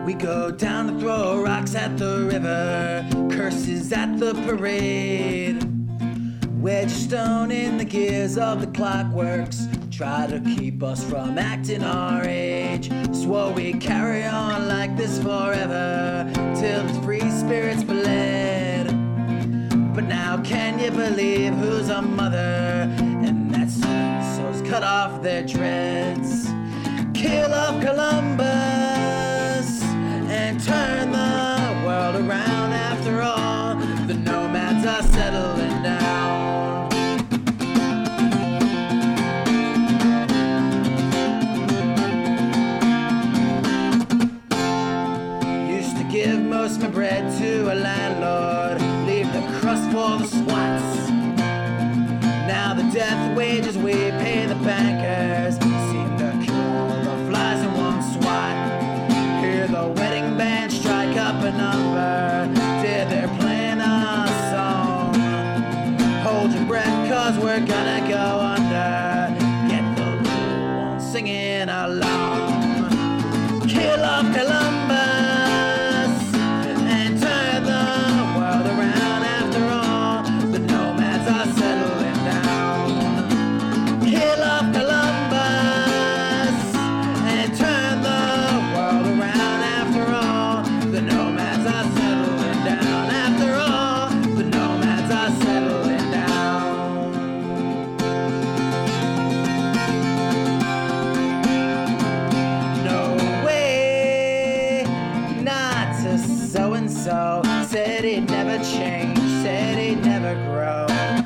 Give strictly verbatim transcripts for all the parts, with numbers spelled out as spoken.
We go down to throw rocks at the river, curses at the parade. Wedge stone in the gears of the clockworks, try to keep us from acting our age. Swore we'd carry on like this forever, till the free spirits bled. But now can you believe who's a mother, and that's so's cut off their dreads. Kill off Columbus and turn the world around. After all, the nomads are settling down. Used to give most my bread to a landlord, leave the crust for the squats. Now the death wages we pay the bankers seem to kill all the flies in one swat. Hear the wedding band strike up a number, did they're playing a song. Hold your breath cause we're gonna go under, get the little ones singing along. Kill off Columbus and turn the world around. After all, the nomads are settling down. Kill off Columbus and turn the world around. After all, the nomads are settling down. After all, the nomads are settling down. No way, not to so-and-so. Said he'd never change, said he'd never grow.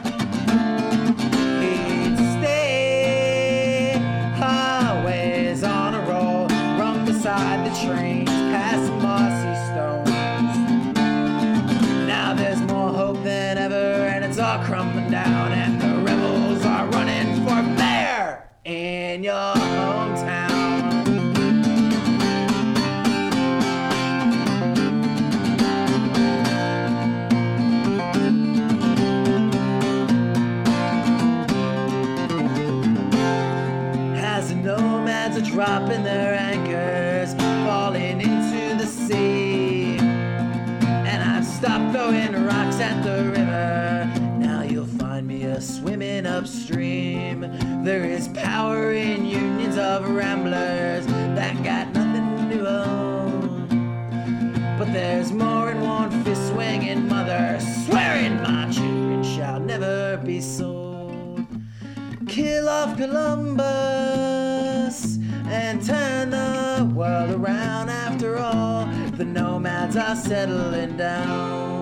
He'd stay always on a roll, run beside the trains, past mossy stones. Now there's more hope than ever, and it's all crumbling down, and the rebels are running for mayor in your hometown. As the nomads are dropping their anchors, falling into the sea, and I've stopped throwing rocks at the river. Now you'll find me a swimming upstream. There is power in unions of ramblers that got nothing to own, but there's more in one fist swinging mother, swearing my children shall never be sold. Kill off Columbus and turn the world around. After all, the nomads are settling down.